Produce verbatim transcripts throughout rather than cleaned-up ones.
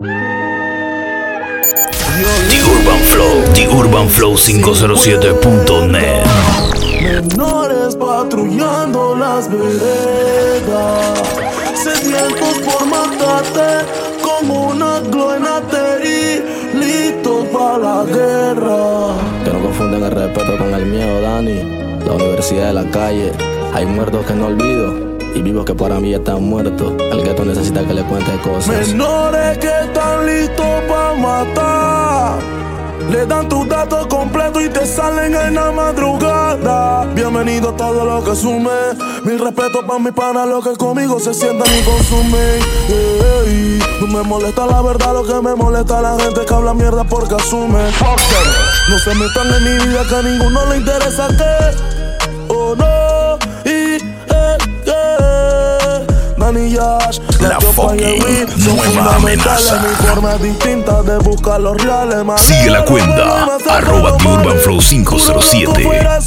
The Urban Flow, The Urban Flow quinientos siete punto net. Menores patrullando las veredas, sedientos por matarte como una gloenateri, listos para la guerra. Que no confunden el respeto con el miedo, Dani. La universidad de la calle, hay muertos que no olvido y vivos que para mí ya están muertos. El gueto necesita que le cuente cosas. Menores que están listos para matar, le dan tus datos completos y te salen en la madrugada. Bienvenido a todo lo que sume. Mil respetos para mi pana, los que conmigo se sientan y consumen. Hey, no me molesta la verdad, lo que me molesta la gente que habla mierda porque asume. No se metan en mi vida que a ninguno le interesa que oh no. Y eh, eh, Danny Yash, la fucking nueva amenaza. Mi forma distinta de buscar los reales. Sigue la cuenta, arroba The Urban Flow quinientos siete.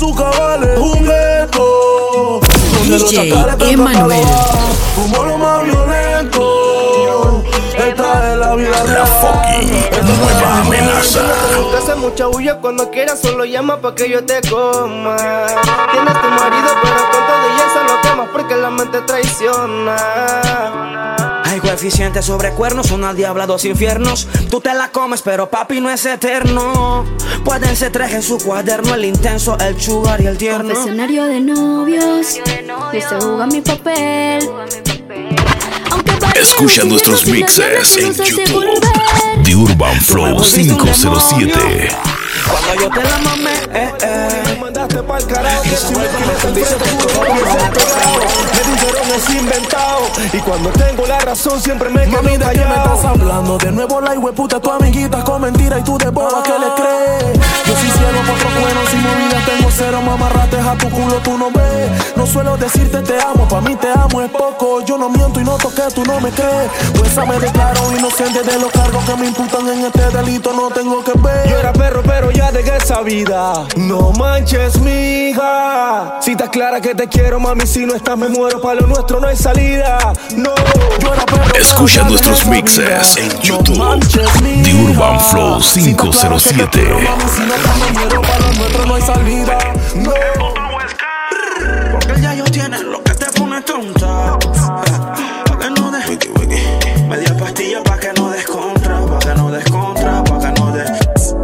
D J Emanuel. Como lo más violento, esta es la vida real. La fucking nueva amenaza. Te hace mucha bulla, cuando quieras solo llama pa' que yo te coma. Tienes tu marido pero con todo y eso lo quemas porque la mente traiciona. Hay coeficientes sobre cuernos, una diabla, dos infiernos. Tú te la comes, pero papi no es eterno. Pueden ser tres en su cuaderno, el intenso, el sugar y el tierno. Confesionario de novios, y se juega mi papel. Escucha nuestros mixes en YouTube. The Urban Flow quinientos siete. Cuando yo te la mamé, eh, eh. Me mandaste pa'l carajo, que si me cometes te juro que hubiese pegado. Me dijeron es inventado, y cuando tengo la razón siempre me quedo callado. ¿De qué me estás hablando? De nuevo la hueputa, tu amiguita con mentira y tú de boba que le crees. Yo sí cielo por lo bueno, si movida tengo cero mamarrates a tu culo tú no ves. No suelo decirte te amo, pa' mí te amo es poco. Yo no miento y no toqué, tú no me crees. Pues me declaro inocente de los cargos que me imputan en este delito, no tengo que ver. Yo era perro, pero ya dejé esa vida. No manches, mija. Si estás clara que te quiero, mami, si no estás me muero. Pa' lo nuestro no hay salida. No, yo era perro. Escucha nuestros mixes en YouTube. No manches, The Urban Flow quinientos siete. Si no estás me muero, pa' lo nuestro no hay salida. No. Porque ya ellos tienen lo que te pone tonta. Pa' que no des wiki, wiki. Media pastilla pa' que no des contra. Pa' que no des contra, pa' que no des.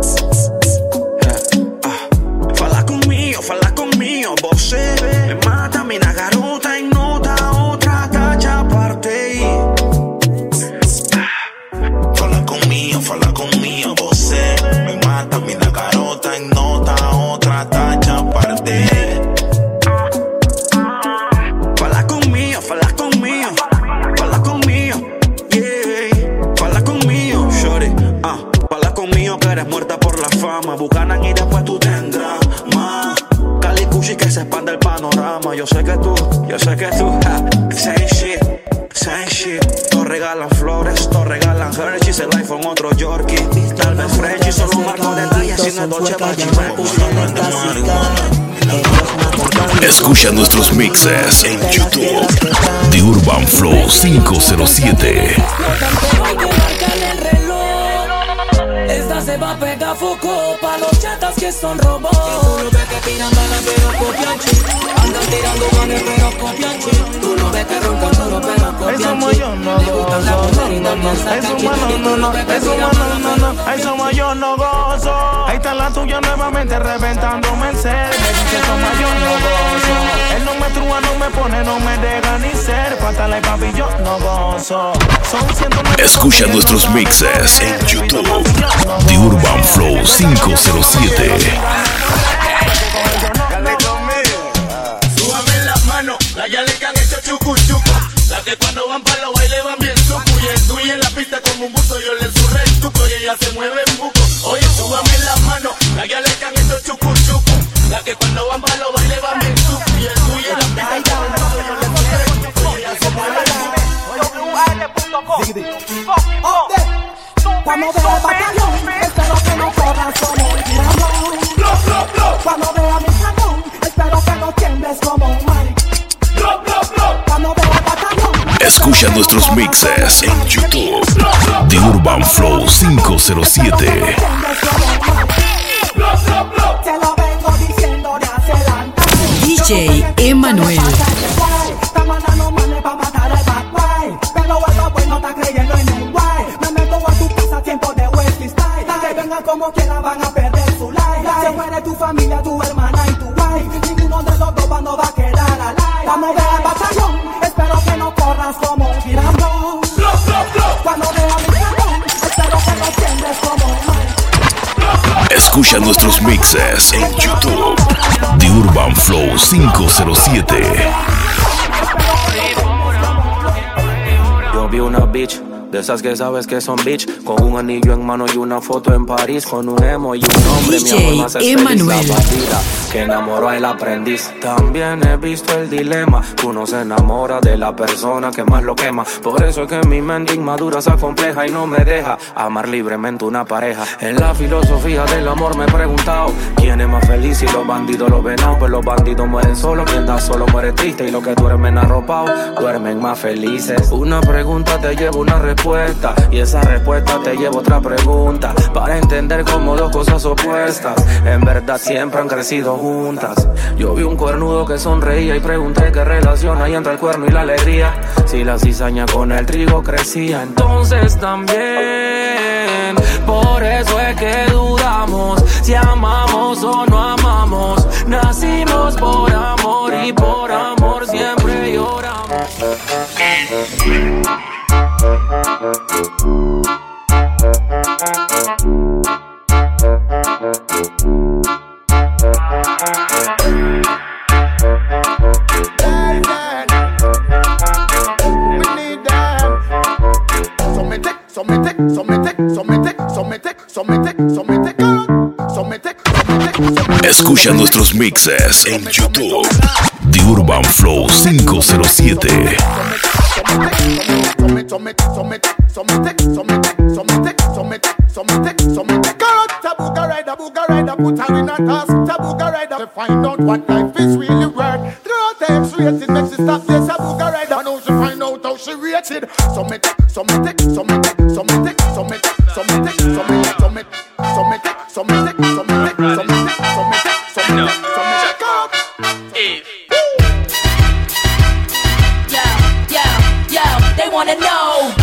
Fala conmigo, fala conmigo. Você me mata, mina garota y nota otra tacha aparte. Fala conmigo, fala conmigo. Você me mata, mina garota y nota otra tacha aparte. Fala conmigo, fala conmigo. Fala conmigo, yeah. Fala conmigo, shorty. Ah, fala conmigo que eres muerta por la fama. Bucanan y después tú tendrás más. Cali Cushi que se expande el panorama. Yo sé que tú, yo sé que tú, ja, same shit, same shit. Todos regalan flores, todos regalan Hershey's, el iPhone otro Yorkie. Tal vez Frenchie, solo marco detalles sin el Dolce Bachi. Escucha nuestros mixes en YouTube. The Urban Flow quinientos siete. Esta se va a pegar foco pa' los chatas que son robots. Tú no ves que tiran balas pero copian chip. Andan tirando manes pero copian chip. Tú no ves que roncan duro pero copian chip. Eso más yo no gozo. Eso más no, no, no. Eso más no, no, no. Eso más yo no gozo. Ahí está la tuya nuevamente reventando Mercedes. Eso más yo no gozo. Él no me trúa, no me pone, no me deja ni ser. Pátale papi, yo no gozo. Escucha nuestros mixes en YouTube. The Urban Flow quinientos siete. Súbame las manos, la yale que han hecho chucu chucu. La que cuando van para los bailes van bien sucu. Y el tuyo en la pista como un buzo, yo le surré el tuco y ella se mueve en buco. Oye, súbame las manos, la yale que han hecho chucu chucu. La que cuando van para los bailes van bien sucu. Y el tuyo en la pista como un buzo, yo le surré el tuco y ella se mueve en buco. Cuando vea el batallón, espero que no corras como un tirador. Cuando vea mi dragón, espero que no tiembles como un Mike. Cuando vea el batallón, Escucha nuestros mixes en YouTube. The Urban Flow cinco cero siete. Te lo vengo diciendo de hace adelante. D J Emanuel. Está mandando manes pa' matar al bad boy. Pero el pues no está creyendo en un guay. Me meto a tu casa tiempo de Wesley Style. Que vengan como quieran van a perder su life. Se muere tu familia, tu hermana y tu wife. Ninguno de los dos bandos va a quedar alive. Vamos a ver al batallón. Espero que no corras como un girandón. Cuando vea mi cantón, espero que no tiendes como un man. Escucha nuestros mixes en YouTube. The Urban Flow cinco cero siete. Yo vi una bitch, de esas que sabes que son bitch, con un anillo en mano y una foto en París, con un emo y un hombre. D J mi amor más es Emanuel. feliz, la bandida que enamoró al aprendiz. También he visto el dilema, uno se enamora de la persona que más lo quema. Por eso es que mi mente inmadura se acompleja y no me deja amar libremente una pareja. En la filosofía del amor me he preguntado, ¿quién es más feliz si los bandidos los venados? Pues los bandidos mueren solos, quien da solo muere triste, y los que duermen arropados duermen más felices. Una pregunta te lleva una respuesta, y esa respuesta te lleva otra pregunta, para entender como dos cosas opuestas en verdad siempre han crecido juntas. Yo vi un cuernudo que sonreía y pregunté qué relación hay entre el cuerno y la alegría, si la cizaña con el trigo crecía. Entonces también por eso es que dudamos si amamos o no amamos. Nacimos por amor y por amor siempre lloramos. Escucha nuestros mixes en YouTube. The Urban Flow cinco cero siete. Find out what life is really worth. Through her X rated, makes it stop this a booger ride. And now she find out how she rated. So me take, so me take, so me take, so me take, so me take, so me take, so me take, so me take, so me take, so me take, so me take, so me take, so me take, so me take, so me take out. Yo, yo, yo, they wanna know.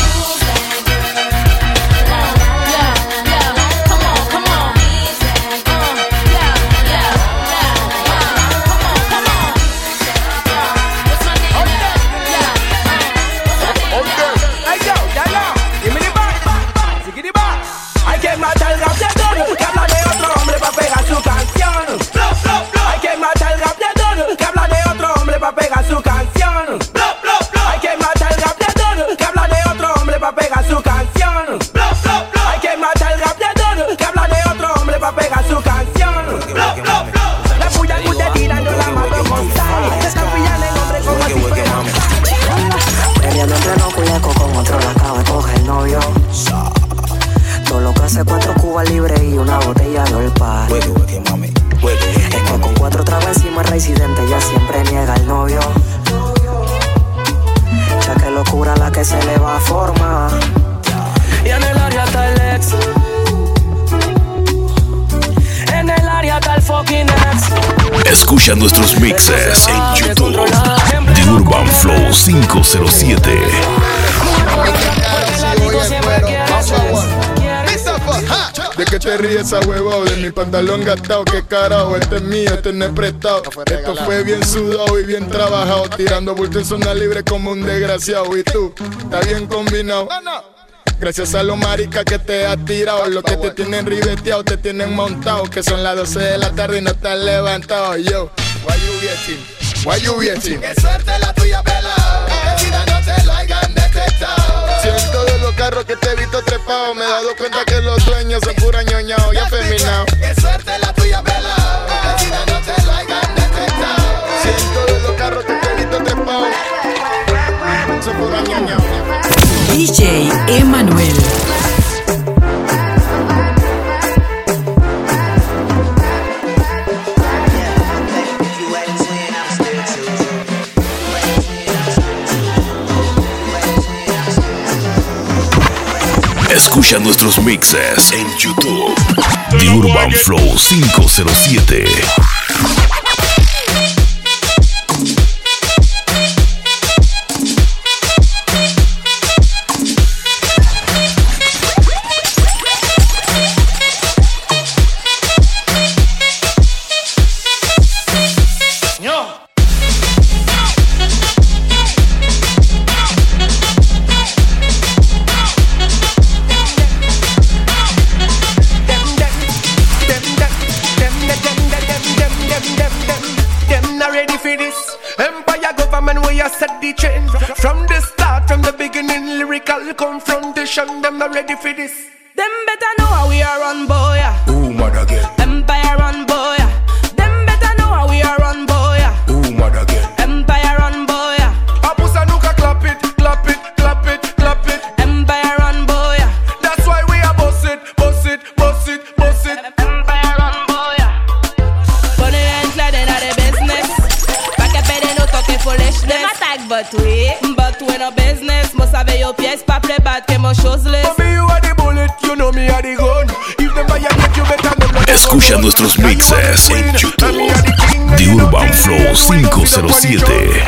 Cuatro cubas libres y una botella de olpa. Es que con cuatro trabas encima el residente ya siempre niega al novio. Ya que locura la que se le va a formar. Y en el área está el ex. En el área está el fucking ex. Escucha nuestros mixes en YouTube. The Urban Flow cinco cero siete. ¿De qué te ríes esa huevado? De mi pantalón gastado, qué carajo, este es mío, este no es prestado. Esto fue bien sudado y bien trabajado, tirando bulto en zona libre como un desgraciado. Y tú, está bien combinado. Gracias a los maricas que te has tirado, los que te tienen ribeteado, te tienen montado, que son las doce de la tarde y no estás levantado. Yo, why you getting? Why you getting? Qué suerte la tuya, pelao, que vida no te lo hayan detectado. Si en todos los carros que te he visto trepado, me he dado cuenta que los dueños son pura ñoñao, ya feminao. Qué suerte la tuya, pelao, que vida no te lo hayan detectado. Si en todos los carros que te he visto trepado, son pura ñoñao. D J Emanuel. Escucha nuestros mixes en YouTube. The Urban Flow cinco cero siete. From the start, from the beginning, lyrical confrontation, them not ready for this. Them better know how we are run, boy. Ooh, mother again. Empire run, boy. Them better know how we are run, boy. Ooh, mother again. Empire run, boy. Apusa nuka clap it, clap it, clap it, clap it. Empire run, boy. That's why we are boss it, boss it, boss it, boss it. Empire run, boy. Put it in cloud in the business. Back up and no talking foolishness. Them attack, but we, but we no business. Must have your pièces, pas play bad, que mon chose list. Mommy, you are the bullet, you know me are the gun. If them buy a get you better them not. Escucha nuestros mixes en YouTube. The Urban Flow cinco cero siete.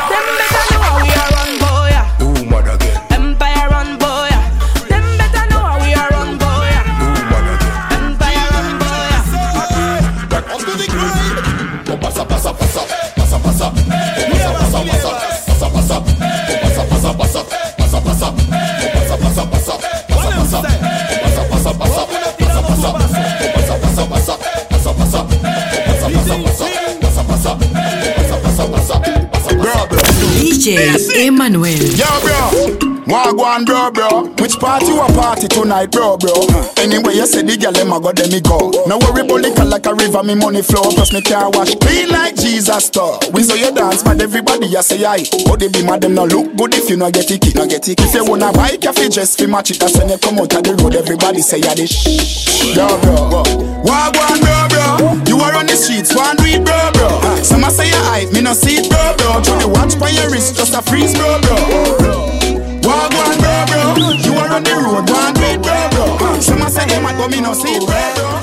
D J Emmanuel. Yo, bro. Wagwan, bro, bro. Which party you a party tonight, bro, bro? Anyway, you say the girl, them a go, them me go. No worry about liquor like a river, me money flow. Plus me car wash clean like Jesus store. We saw you dance, but everybody you say aye. But they be mad, them no look good if you no get it, no get it. If you wanna buy cafe, just fi match it. That's when you come out of the road, everybody say ya this. Bro, bro. Wagwan, bro, bro. You are on the streets, one do it, bro, bro. Some a say you hype, me no see it, bro, bro. Try the watch by your wrist, just a freeze, bro, bro. Wagwan, bro, bro. You are on the road, one do it, bro, bro. Some a say them a go, me no see it, bro, bro.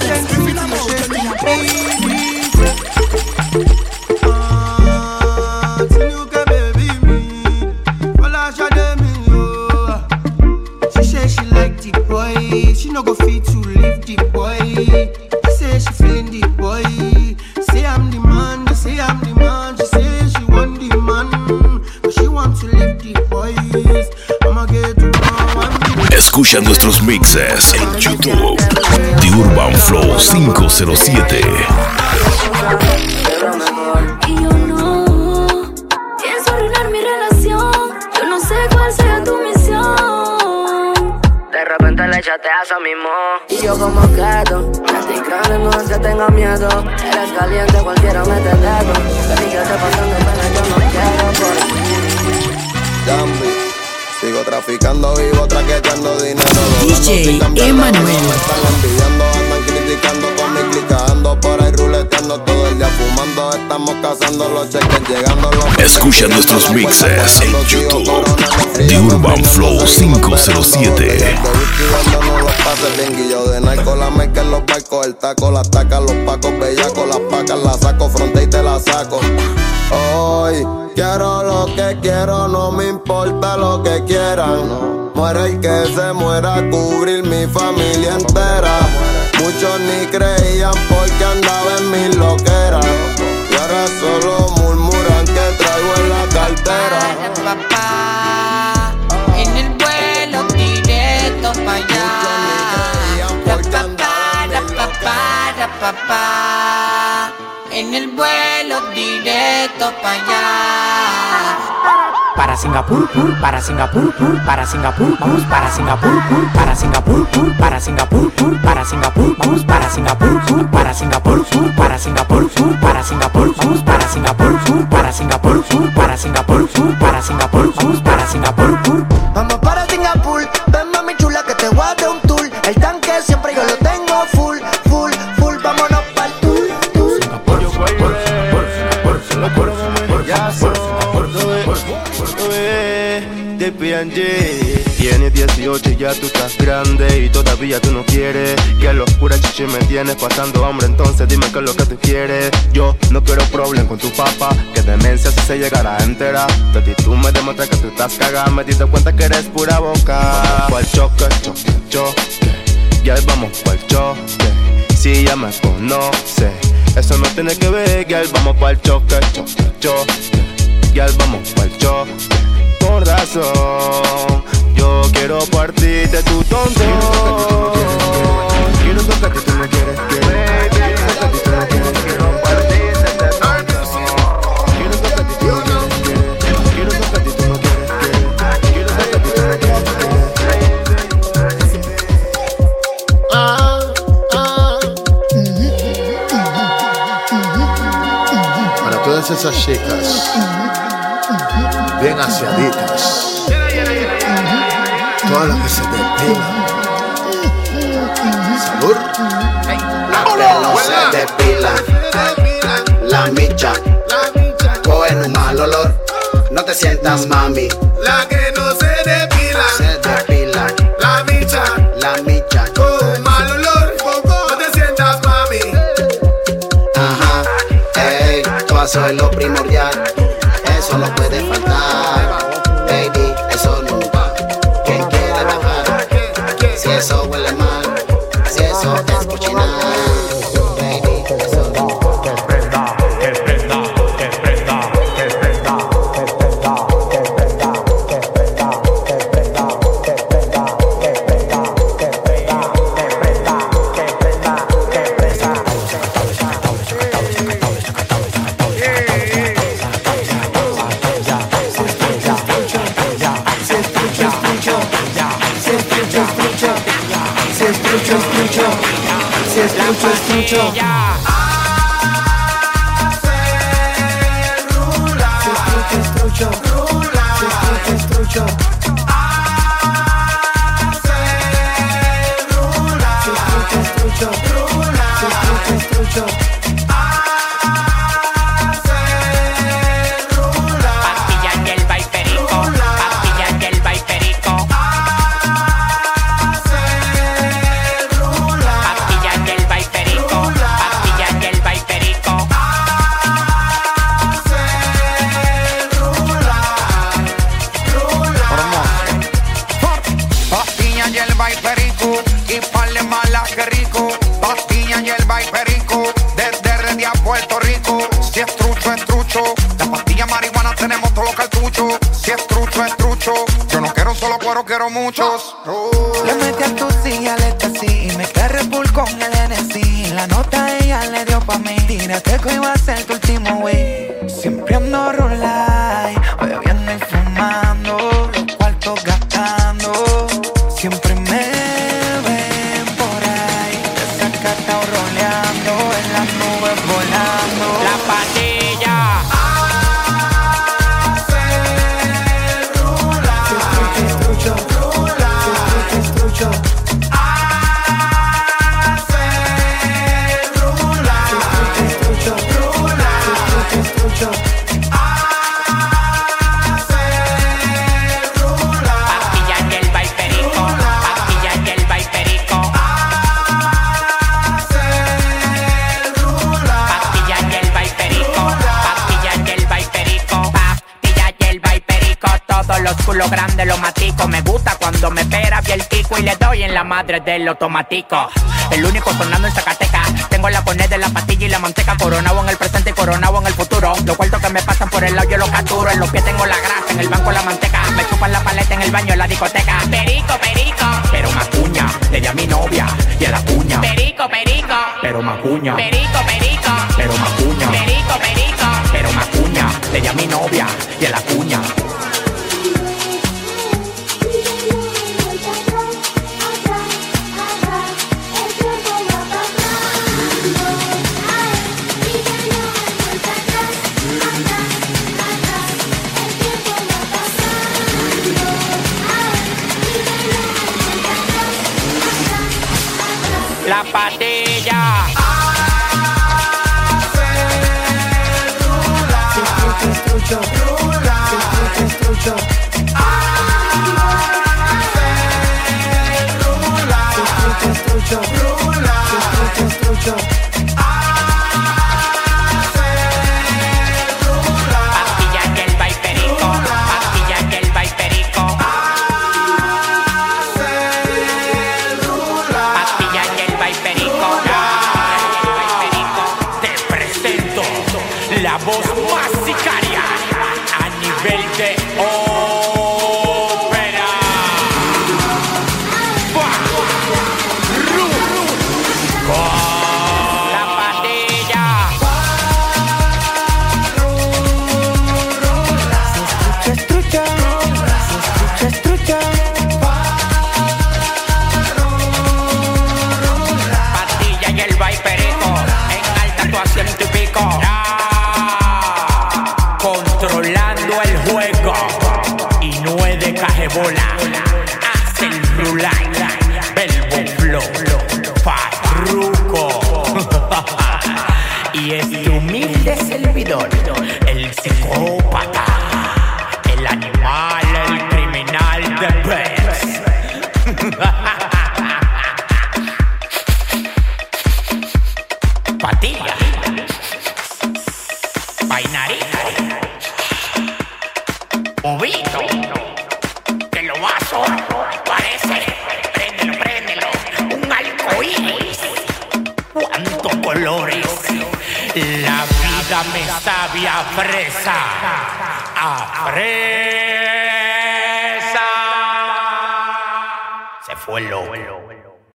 She say she like the boy, she no go fit to leave the boy. She say she feeling the boy. Say I'm the man, they say I'm the man. She say she want the man, but she want to leave the boys. I'ma get to know. Escucha nuestros mixes en YouTube. The Urban Flow cinco cero siete. Y yo no pienso arruinar mi relación. Yo no sé cuál sea tu misión. De repente le echaste a eso mismo. Y yo como quedo, me estoy creando, no es que tenga miedo. Eres caliente, cualquiera mete dedo. Pero que esté pasando pena, yo no quiero por ti. Gambi, sigo traficando, vivo traqueteando dinero. D J Emmanuel. Están envidiando, andan criticando con mi clica. Ando por ahí ruleteando todo el día fumando. Estamos cazando los cheques, llegando los. Escucha nuestros mixes en YouTube. The Urban Flow cinco cero siete. Los pases bien guillo de narco, la meca en los barcos, el taco, las tacas, los pacos, bellaco, las pacas, la saco, fronte y te la saco. Hoy quiero lo que quiero, no me importa lo que quieran. Muere el que se muera, cubrir mi familia entera. Muchos ni creían porque andaba en mis loqueras. Y ahora solo murmuran que traigo en la cartera. Papá, en el vuelo directo pa' allá. Ra, papá, ra, papá, ra, papá. En el vuelo directo pa' allá. Para Singapur, pur, para Singapur, pur, para Singapur, vamos para Singapur, pur, para Singapur, pur, para Singapur, pur, para Singapur, vamos para Singapur, pur, para Singapur, pur, para Singapur, pur, para Singapur, vamos para Singapur, pur, para Singapur, pur, para Singapur, pur, para Singapur, vamos para Singapur, pur. Vamos para Singapur, ven mami chula que te voy a dar un tour. El tanque siempre yo lo tengo full, full, full, vámonos pa'l tour, tour. Singapur, Singapur, Singapur, Singapur, Singapur, Singapur, De P and J, Tienes dieciocho y ya tú estás grande y todavía tú no quieres. Que locura chichi me tienes pasando hambre, entonces dime qué es lo que tú quieres. Yo no quiero problem con tu papá, que demencia si se llegara a enterar. De ti tú me demuestras que tú estás cagada, me diste cuenta que eres pura boca. Vamos pa'l choque, choque, choque, ya vamos pa'l choque. Si ya me conoce, eso no tiene que ver, girl, vamos pa'l choque, choque, choque, girl, vamos pa'l choque. Con razón, yo quiero partirte tu tonto. Quiero tocarte, tú no quieres, quieres. Quiero tocarte, tú no quieres, quiero partirte tu tonto. Quiero tocarte, tú no quieres, quieres. Quiero tocarte, tú no quieres, quieres. Quiero tocarte, tú no quieres, quieres. Ah, ah. Para todas esas chicas bien aseaditas, todas las que se depilan. Sabor. La que no se depila, la micha, cogen un mal olor. No te sientas mami. La que no se depila, se depila, la micha, la micha, con un mal olor. No te sientas mami. Ajá, ey, todo eso es lo primordial. Eso no puede faltar, baby, eso nunca. ¿Quién quiere bajar? Si eso huele mal, si eso es cochinar, baby, eso nunca. Que prenda, que prenda, que prenda, que prenda, que prenda, que prenda, que prenda, que prenda, que prenda, que prenda, que prenda, que prenda, que prenda, que prenda. Si es mucho, es mucho. Quiero muchos. Le metí a tu silla, le así. Y me quedé Red Bull con el N C. La nota ella le dio pa' mí. Tírate que iba a ser tu último wey. Siempre ando rulay, bebiendo y fumando, los cuartos gastando. Siempre me ven por ahí, desacatado roleando, en las nubes volando. La patilla. Culo grande lo matico. Me gusta cuando me pera bien el pico y le doy en la madre del automático. El único sonando en Zacatecas. Tengo la poned de la pastilla y la manteca. Coronado en el presente y coronado en el futuro. Los cuartos que me pasan por el lado yo los capturo. En los pies tengo la grasa, en el banco la manteca. Me chupan la paleta en el baño en la discoteca. Perico, perico, pero macuña. Le di a mi novia y a la cuña. Perico, perico, pero macuña. Perico, perico, pero macuña. Perico, perico, pero macuña. Le di a mi novia y a la cuña. La patilla. Estrucho, estrucho, estrucho, estrucho. se opera. La patilla. Se escucha, se escucha, Patilla y el Viperito en alta actuación y pico. Controlando el juego y no es de cajebola. Hace el rulay, Belbo Flow, Farruko. Y este humilde servidor, el psicópata, el animal, el criminal de Pez. Patilla, Painarita, Bobito, que lo vaso parece, préndelo, préndelo, un arcoíris. Cuántos colores, la vida me sabe a fresa, a fresa. Se fue el lobo.